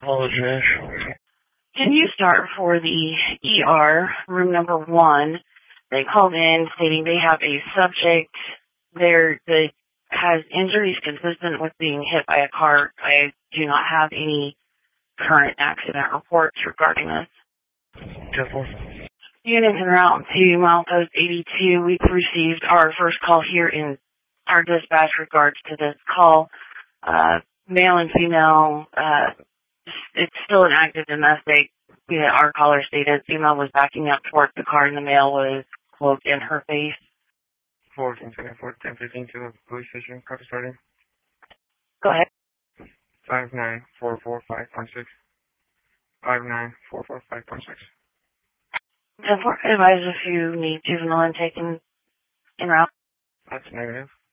Apologize. Can you start for the ER, room number 1? They called in stating they have a subject there that has injuries consistent with being hit by a car. I do not have any current accident reports regarding this. 10-4. Unit en route to milepost 82. We've received our first call here in our dispatch regards to this call. Male and female, it's still an active domestic. Our caller stated female was backing up towards the car and the male was, quote, in her face. 10-15 to the police station. Copy starting. Go ahead. 59445.6. 59445.6. 10-4, advise if you need juvenile intake en route. That's negative.